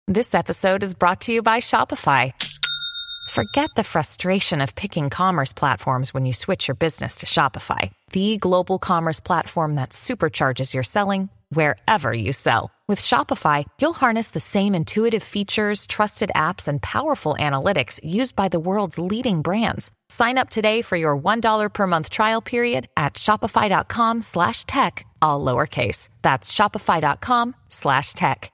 This episode is brought to you by Shopify. Forget the frustration of picking commerce platforms when you switch your business to Shopify, the global commerce platform that supercharges your selling wherever you sell. With Shopify, you'll harness the same intuitive features, trusted apps, and powerful analytics used by the world's leading brands. Sign up today for your $1 per month trial period at shopify.com/tech, all lowercase. That's shopify.com/tech.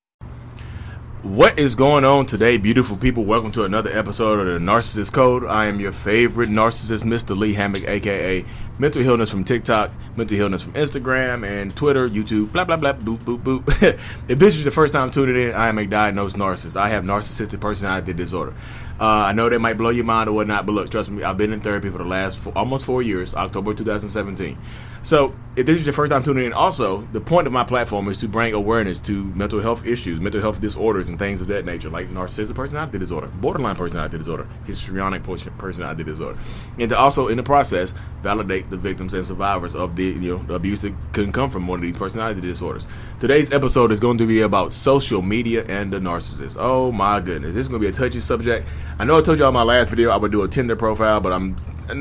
What is going on today, beautiful people? Welcome to another episode of the Narcissist Code. I am your favorite narcissist, Mr. Lee Hammock, aka Mental Healness from TikTok, Mental Healness from Instagram and Twitter, YouTube, blah, blah, blah, boop, boop, boop. If this is your first time tuning in, I am a diagnosed narcissist. I have narcissistic personality disorder. I know that might blow your mind or whatnot, but look, trust me, I've been in therapy for the last almost 4 years, October 2017. So if this is your first time tuning in, also, the point of my platform is to bring awareness to mental health issues, mental health disorders, and things of that nature, like narcissistic personality disorder, borderline personality disorder, histrionic personality disorder, and to also, in the process, validate the victims and survivors of the abuse that can come from one of these personality disorders. Today's episode is going to be about social media and the narcissist. Oh my goodness, this is going to be a touchy subject. I know I told y'all in my last video I would do a Tinder profile, but I'm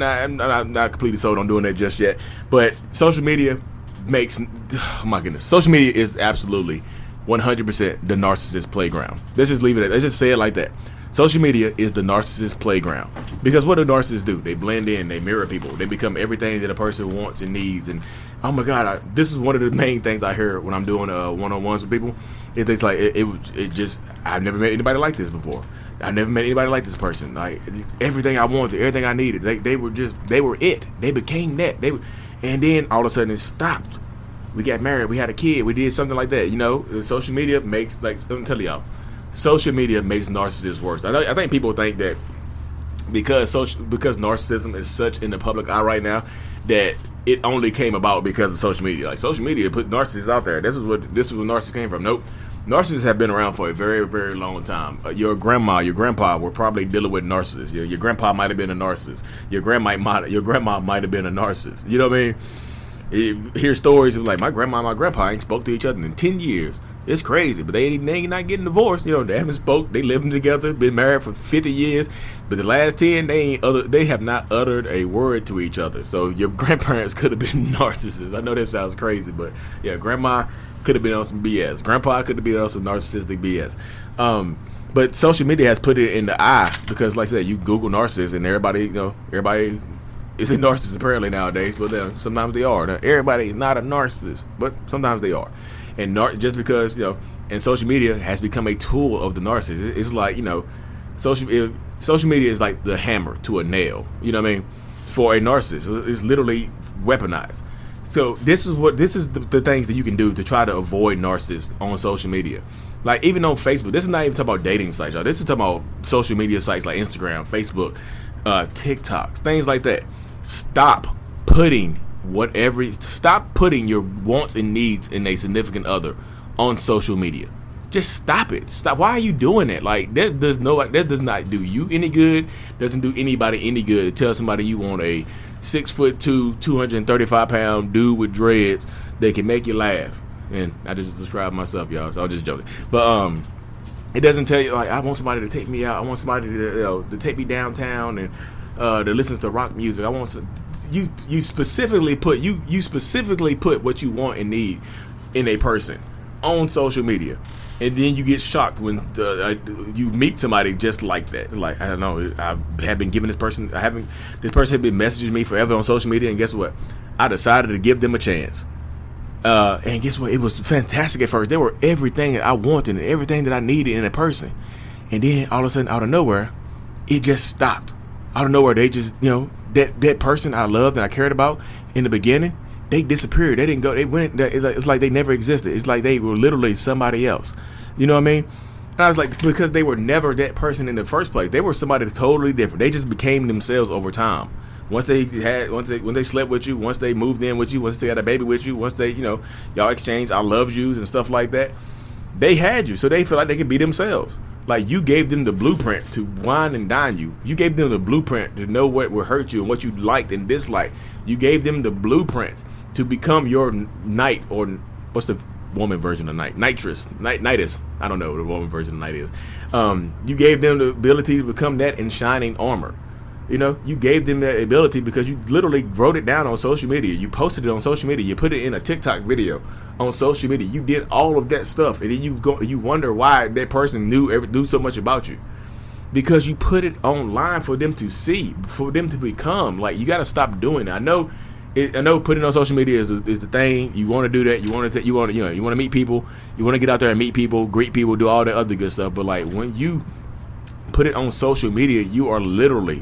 not completely sold on doing that just yet. But social media makes, oh my goodness, social media is absolutely 100% the narcissist playground. Let's just leave it at, let's just say it like that. Social media is the narcissist playground. Because what do narcissists do? They blend in, they mirror people, they become everything that a person wants and needs. And oh my God, this is one of the main things I hear when I'm doing one-on-ones with people. It's like, it just, I've never met anybody like this before. I never met anybody like this person. Like, everything I wanted, everything I needed, they were it. They became that. And then all of a sudden it stopped. We got married, we had a kid, we did something like that. Social media makes, like, I'm telling y'all, social media makes narcissists worse. I think people think that because narcissism is such in the public eye right now, that it only came about because of social media. Like, social media put narcissists out there. This is where narcissists came from. Nope. Narcissists have been around for a very, very long time. Your grandma, your grandpa were probably dealing with narcissists. Your grandpa might have been a narcissist. Your grandma might have been a narcissist. You know what I mean? You hear stories of like, my grandma and my grandpa ain't spoke to each other in 10 years. It's crazy, but they ain't not getting divorced. They haven't spoke. They living together, been married for 50 years, but the last 10, they have not uttered a word to each other. So your grandparents could have been narcissists. I know that sounds crazy, but yeah, grandma could have been on some BS. Grandpa could have been on some narcissistic BS. But social media has put it in the eye because, like I said, you Google narcissist and everybody is a narcissist apparently nowadays, but sometimes they are. Now, everybody is not a narcissist, but sometimes they are. And just because, and social media has become a tool of the narcissist. It's like, social media is like the hammer to a nail, you know what I mean, for a narcissist. It's literally weaponized. So this is the things that you can do to try to avoid narcissists on social media. Like, even on Facebook, this is not even talking about dating sites, y'all. This is talking about social media sites like Instagram, Facebook, TikTok, things like that. Stop putting your wants and needs in a significant other on social media. Just stop it. Stop. Why are you doing that? Like, that does not do you any good. Doesn't do anybody any good to tell somebody you want a 6'2", 235-pound dude with dreads that can make you laugh. And I just described myself, y'all, so I'm just joking. But it doesn't tell you, like, I want somebody to take me out. I want somebody to take me downtown and that listens to rock music. I want you specifically put what you want and need in a person on social media, and then you get shocked when you meet somebody just like that. Like, I don't know, I have been giving this person had been messaging me forever on social media, and guess what? I decided to give them a chance. And guess what? It was fantastic at first. They were everything that I wanted and everything that I needed in a person, and then all of a sudden, out of nowhere, it just stopped. Out of nowhere, they just, that person I loved and I cared about in the beginning, they disappeared. They didn't go. They went. It's like they never existed. It's like they were literally somebody else. You know what I mean? And I was like, because they were never that person in the first place. They were somebody totally different. They just became themselves over time. When they slept with you, once they moved in with you, once they had a baby with you, once they, y'all exchanged I love yous and stuff like that, they had you. So they feel like they could be themselves. Like, you gave them the blueprint to wine and dine you. You gave them the blueprint to know what would hurt you and what you liked and disliked. You gave them the blueprint to become your knight, or what's the woman version of Nitrous. I don't know what the woman version of Night is. You gave them the ability to become that in shining armor. You know, you gave them that ability because you literally wrote it down on social media. You posted it on social media. You put it in a TikTok video on social media. You did all of that stuff, and then you wonder why that person knew so much about you. Because you put it online for them to see, for them to become. Like, you got to stop doing it. I know putting it on social media is the thing. You want to do that. You want to meet people. You want to get out there and meet people, greet people, do all that other good stuff. But like, when you put it on social media, you are literally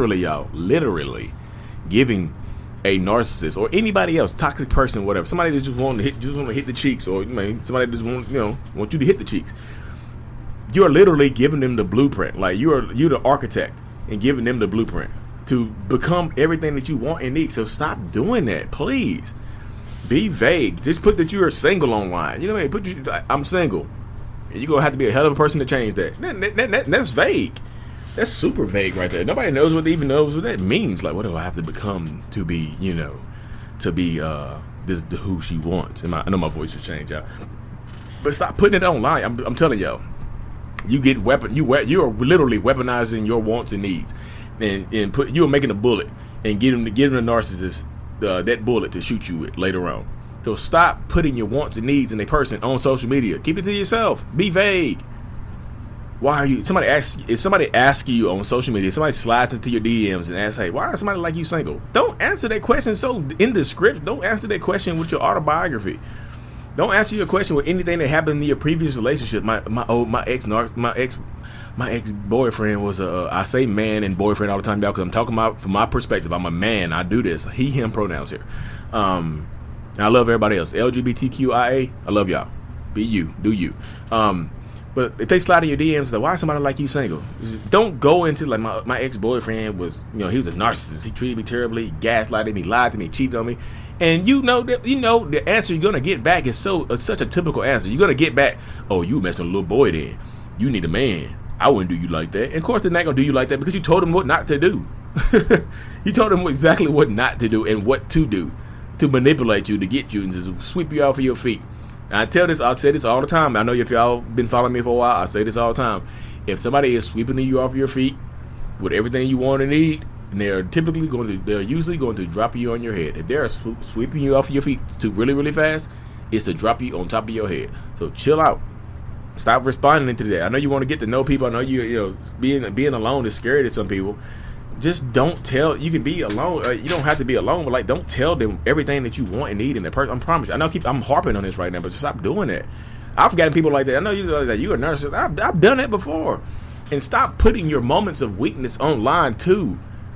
giving a narcissist or anybody else, toxic person, whatever, somebody that just want to hit the cheeks, or somebody that just want you to hit the cheeks. You are literally giving them the blueprint. Like, you're the architect and giving them the blueprint to become everything that you want and need. So stop doing that, please. Be vague. Just put that you are single online. You know what I mean? I'm single. You're going to have to be a hell of a person to change that. That's vague. That's super vague right there. Nobody knows what that means. Like, what do I have to become to be, who she wants? I know my voice has changed, y'all. But stop putting it online. I'm telling y'all. You are literally weaponizing your wants and needs. And you're making a bullet and giving the narcissist that bullet to shoot you with later on. So stop putting your wants and needs in a person on social media. Keep it to yourself. Be vague. Why are you? If somebody asks you on social media, somebody slides into your DMs and asks, "Hey, why is somebody like you single?" Don't answer that question so indescript. Don't answer that question with your autobiography. Don't answer your question with anything that happened in your previous relationship. My ex boyfriend was I say man and boyfriend all the time, y'all, because I'm talking about from my perspective. I'm a man. I do this. He, him pronouns here. I love everybody else. LGBTQIA. I love y'all. Be you. Do you. But if they slide in your DMs, like, why is somebody like you single? Don't go into like my ex boyfriend was, he was a narcissist. He treated me terribly. He gaslighted me, lied to me, cheated on me. And the answer you're gonna get back is such a typical answer. You're gonna get back, oh, you messing with a little boy then. You need a man. I wouldn't do you like that. And of course they're not gonna do you like that because you told them what not to do. You told them exactly what not to do and what to do to manipulate you, to get you and just sweep you off of your feet. And I'll say this all the time. I know if y'all been following me for a while, I say this all the time. If somebody is sweeping you off your feet with everything you want and need, and they're usually going to drop you on your head. If they're sweeping you off your feet too really, really fast, it's to drop you on top of your head. So chill out. Stop responding to that. I know you want to get to know people. I know being alone is scary to some people. Just don't tell. You can be alone. You don't have to be alone, but don't tell them everything that you want and need in that person. I promise you. I know I'm harping on this right now, but stop doing that. I've gotten people like that. I know you're a nurse. I've done it before. And stop putting your moments of weakness online too.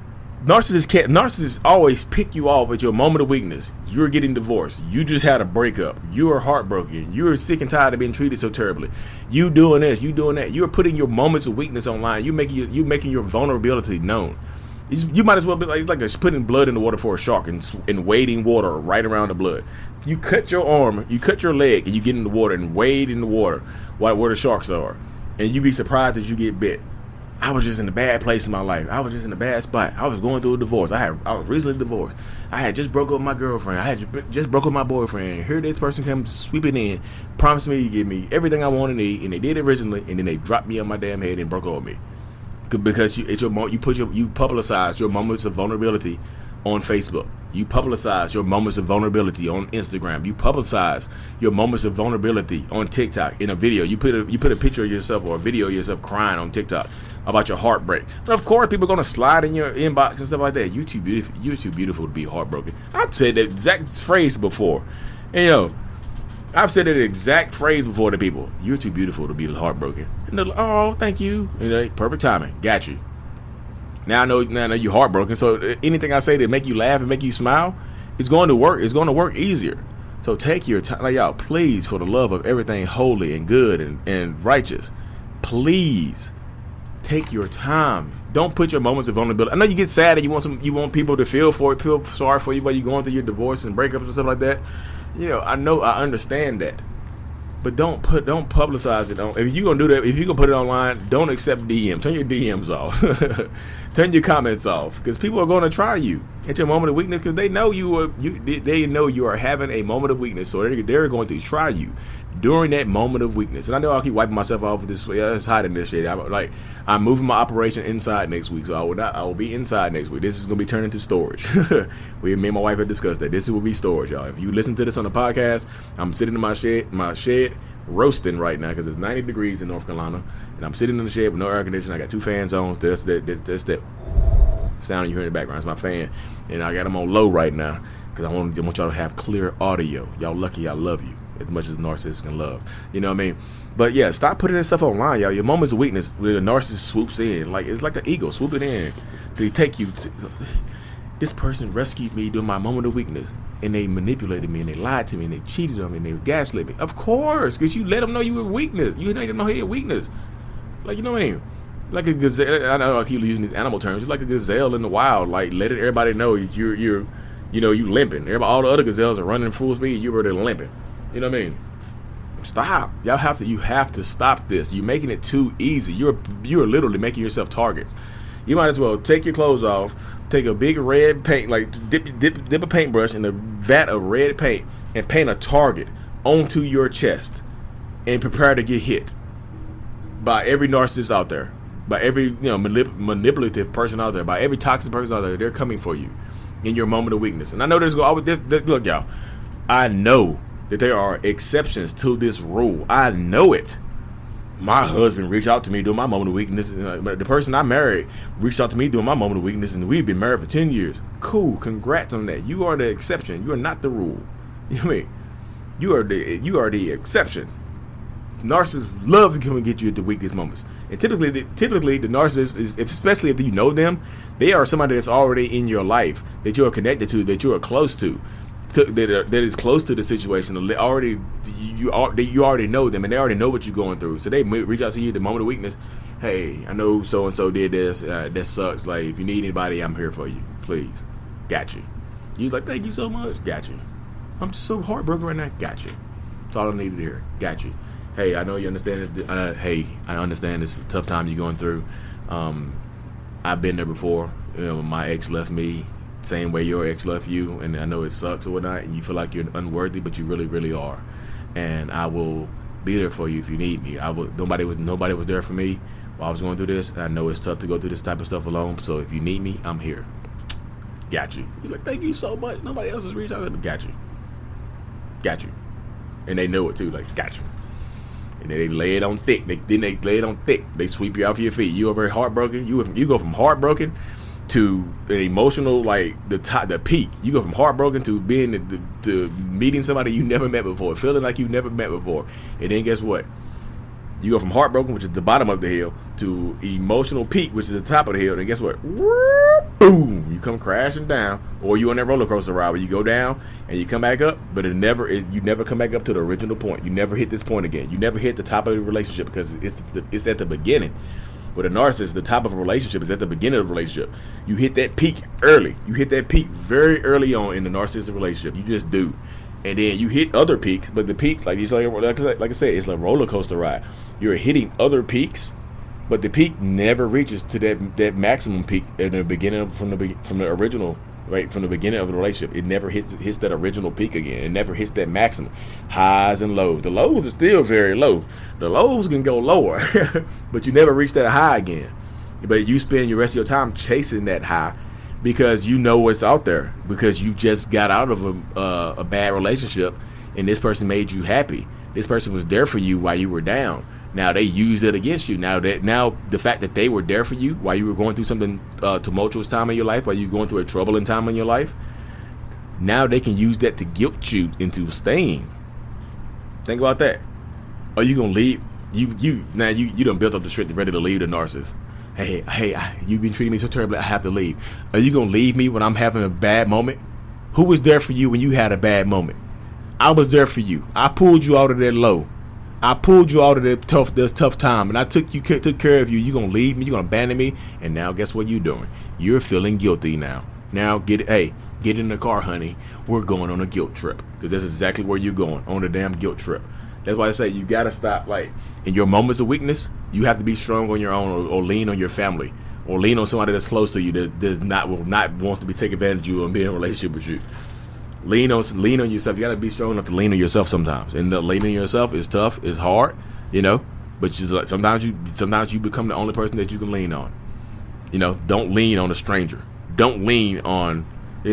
Narcissists always pick you off at your moment of weakness. You're getting divorced. You just had a breakup. You are heartbroken. You're sick and tired of being treated so terribly. You doing this. You doing that. You're putting your moments of weakness online. You making your vulnerability known. You might as well be like, it's like putting blood in the water for a shark and wading water right around the blood. You cut your arm, you cut your leg, and you get in the water and wade in the water where the sharks are, and you be surprised that you get bit. I was just in a bad place in my life. I was just in a bad spot. I was going through a divorce. I was recently divorced. I had just broke up with my girlfriend. I had just broke up with my boyfriend. Here this person comes sweeping in, promised me to give me everything I want and need, and they did originally, and then they dropped me on my damn head and broke up with me. Because you publicize your moments of vulnerability on Facebook. You publicize your moments of vulnerability on Instagram. You publicize your moments of vulnerability on TikTok in a video. You put a picture of yourself or a video of yourself crying on TikTok about your heartbreak. But of course, people are gonna slide in your inbox and stuff like that. You're too beautiful to be heartbroken. I've said that exact phrase before. And I've said that exact phrase before to people. You're too beautiful to be heartbroken. And they're like, oh, thank you. Perfect timing. Got you. Now I know you're heartbroken. So anything I say to make you laugh and make you smile, it's going to work. It's going to work easier. So take your time. Like, y'all, please, for the love of everything holy and good and righteous, please take your time. Don't put your moments of vulnerability. I know you get sad and you want people to feel sorry for you while you're going through your divorce and breakups and stuff like that. I understand that, but don't publicize it. If you're gonna do that, if you're gonna put it online, don't accept DMs. Turn your DMs off. Turn your comments off, because people are gonna try you. at your moment of weakness because they know they know you are having a moment of weakness. So they're going to try you during that moment of weakness. And I know I'll keep wiping myself off with this. It's hot in this shit. I'm moving my operation inside next week, so I will be inside next week. This is going to be turned into storage. Me and my wife have discussed that. This will be storage, y'all. If you listen to this on the podcast, I'm sitting in my shed roasting right now because it's 90 degrees in North Carolina, and I'm sitting in the shed with no air conditioning. I got 2 fans on. That's that sound you hear in the background. It's my fan, and I got them on low right now because I want y'all to have clear audio. Y'all lucky I love you as much as narcissists can love. You know what I mean? But yeah, stop putting this stuff online, y'all. Your moments of weakness where the narcissist swoops in. Like, it's like the eagle swooping in. They take you to, this person rescued me during my moment of weakness, and they manipulated me, and they lied to me, and they cheated on me, and they gaslit me. Of course, because you let them know you were weakness. You let them know your weakness. Like, you know what I mean? Like a gazelle. I know I keep using these animal terms. It's like a gazelle in the wild. Like, letting everybody know you limping. Everybody, all the other gazelles are running full speed. You were there limping. You know what I mean? Stop. You have to stop this. You're making it too easy. You're literally making yourself targets. You might as well take your clothes off, take a big red paint, like dip a paintbrush in a vat of red paint and paint a target onto your chest and prepare to get hit by every narcissist out there, by every manipulative person out there, by every toxic person out there. They're coming for you in your moment of weakness. And I know look, y'all, I know that there are exceptions to this rule. I know it. My husband reached out to me during my moment of weakness. The person I married reached out to me during my moment of weakness, and we've been married for 10 years. Cool. Congrats on that. You are the exception. You are not the rule. You know what I mean? You are the exception. Narcissists love to come and get you at the weakest moments. And typically the narcissist is, especially if you know them, they are somebody that's already in your life, that you are connected to, that you are close to. That is close to the situation. You already know them, and they already know what you're going through. So they reach out to you at the moment of weakness. Hey, I know so and so did this. That sucks. Like, if you need anybody, I'm here for you. Please, got you. You're like, thank you so much. Got you. I'm just so heartbroken right now. Got you. That's all I needed to hear. Got you. Hey, I know you understand it. Hey, I understand this is a tough time you're going through. I've been there before. My ex left me. Same way your ex left you, and I know it sucks or whatnot, and you feel like you're unworthy, but you really, really are. And I will be there for you if you need me. Nobody was there for me while I was going through this. I know it's tough to go through this type of stuff alone, so if you need me, I'm here. Got you. You're like, thank you so much. Nobody else has reached out, but got you. And they know it too. Like, got you. And then they lay it on thick. They sweep you off your feet. You are very heartbroken. You go from heartbroken to an emotional, like the peak. You go from heartbroken to to meeting somebody you never met before, feeling like you never met before, and then guess what? You go from heartbroken, which is the bottom of the hill, to emotional peak, which is the top of the hill, and guess what? Boom! You come crashing down, or you on that roller coaster ride where you go down and you come back up, but you never come back up to the original point. You never hit this point again. You never hit the top of the relationship because it's at the beginning. With a narcissist, the top of a relationship is at the beginning of the relationship. You hit that peak early. You hit that peak very early on in the narcissistic relationship. You just do. And then you hit other peaks, but the peaks, like I said, it's like a roller coaster ride. You're hitting other peaks, but the peak never reaches to that maximum peak in the beginning from the original, right, from the beginning of the relationship. It never hits that original peak again. It never hits that maximum. Highs and lows. The lows are still very low. The lows can go lower, but you never reach that high again. But you spend your rest of your time chasing that high because you know what's out there, because you just got out of a bad relationship and this person made you happy. This person was there for you while you were down. Now they use it against you. Now the fact that they were there for you while you were going through something tumultuous time in your life, while you were going through a troubling time in your life, now they can use that to guilt you into staying. Think about that. Are you gonna leave? You done built up the strength ready to leave the narcissist. Hey, you've been treating me so terribly. I have to leave. Are you gonna leave me when I'm having a bad moment? Who was there for you when you had a bad moment? I was there for you. I pulled you out of that low. I pulled you out of that tough time, and I took care of you. You gonna leave me? You gonna abandon me? And now, guess what you're doing? You're feeling guilty now. Now get in the car, honey. We're going on a guilt trip, because that's exactly where you're going, on a damn guilt trip. That's why I say you gotta stop. Like, in your moments of weakness, you have to be strong on your own, or lean on your family, or lean on somebody that's close to you that will not want to take advantage of you and be in a relationship with you. Lean on yourself. You got to be strong enough to lean on yourself sometimes. And leaning on yourself is tough. It's hard, But sometimes you become the only person that you can lean on. Don't lean on a stranger. Don't lean on,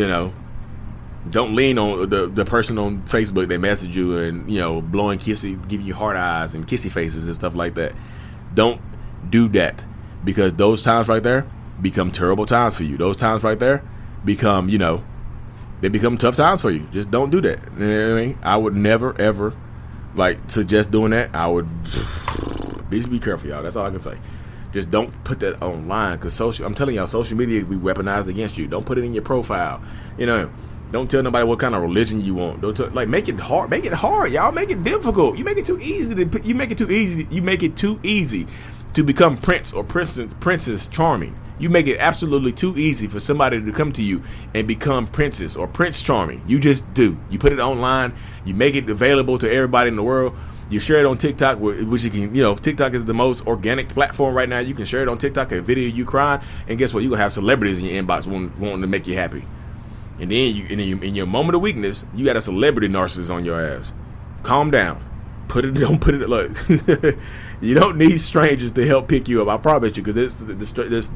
Don't lean on the person on Facebook that messaged you and blowing giving you hard eyes and kissy faces and stuff like that. Don't do that, because those times right there become terrible times for you. Those times right there become they become tough times for you. Just don't do that. You know what I mean? I would never ever suggest doing that. I would be careful, y'all. That's all I can say. Just don't put that online, because I'm telling y'all, social media will be weaponized against you. Don't put it in your profile. Don't tell nobody what kind of religion you want. Don't make it hard. Make it hard, y'all. Make it difficult. You make it too easy You make it too easy to become Prince or Princess Charming. You make it absolutely too easy for somebody to come to you and become Princess or Prince Charming. You just do. You put it online. You make it available to everybody in the world. You share it on TikTok, which you can, TikTok is the most organic platform right now. You can share it on TikTok, a video you crying, and guess what? You're going to have celebrities in your inbox wanting to make you happy. And then in your moment of weakness, you got a celebrity narcissist on your ass. Calm down. Don't put it. Look, you don't need strangers to help pick you up. I promise you, because this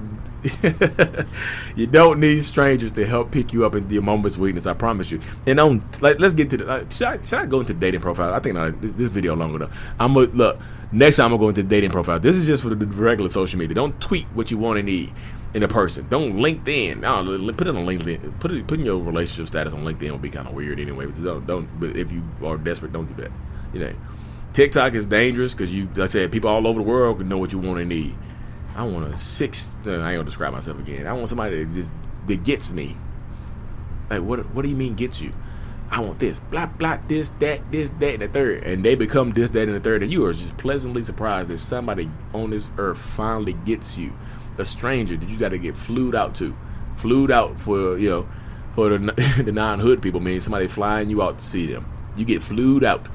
you don't need strangers to help pick you up in your moments of weakness. I promise you. And let's get to the. Should I go into dating profile? I think this video long enough. Next time I'm going to dating profile. This is just for the regular social media. Don't tweet what you want and need in a person. Don't LinkedIn. Put it on LinkedIn. Putting your relationship status on LinkedIn will be kind of weird anyway. But don't. But if you are desperate, don't do that. TikTok is dangerous because like I said, people all over the world can know what you want and need. I want I ain't gonna describe myself again. I want somebody that gets me. Like, what do you mean gets you? I want this, blah, blah, this, that, and the third. And they become this, that, and the third. And you are just pleasantly surprised that somebody on this earth finally gets you. A stranger that you got to get flued out to. Flued out for the non-hood people means somebody flying you out to see them. You get flued out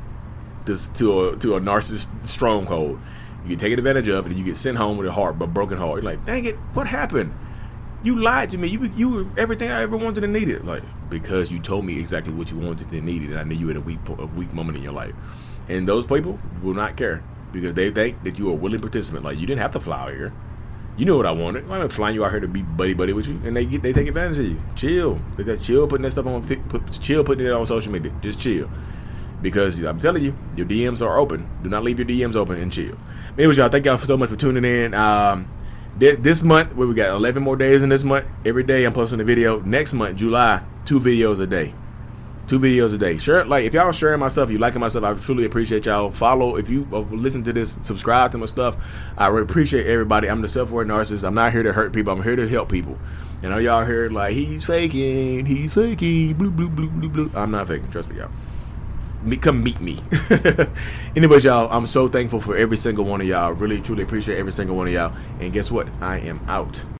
to a narcissist stronghold. You get taken advantage of, and you get sent home with a broken heart. You're like, dang it, what happened? You lied to me. You were everything I ever wanted and needed. Like, because you told me exactly what you wanted and needed, and I knew you had a weak moment in your life. And those people will not care, because they think that you are a willing participant. Like, you didn't have to fly out here. You knew what I wanted. I'm not flying you out here to be buddy with you, and they take advantage of you. Chill. They just chill putting that stuff on. Chill putting it on social media. Just chill. Because I'm telling you, your DMs are open. Do not leave your DMs open, and chill. Anyways, y'all, thank y'all so much for tuning in. This month, we got 11 more days in this month. Every day I'm posting a video. Next month, July, 2 videos a day. 2 videos a day. Sure, if y'all sharing my stuff, you liking my stuff, I truly appreciate y'all. Follow, if you listen to this, subscribe to my stuff. I really appreciate everybody. I'm the self-aware narcissist. I'm not here to hurt people. I'm here to help people. And all y'all heard he's faking, blue, blue, blue, blue, blue. I'm not faking. Trust me, y'all. Come meet me. Anyways, y'all, I'm so thankful for every single one of y'all. Really, truly appreciate every single one of y'all. And guess what? I am out.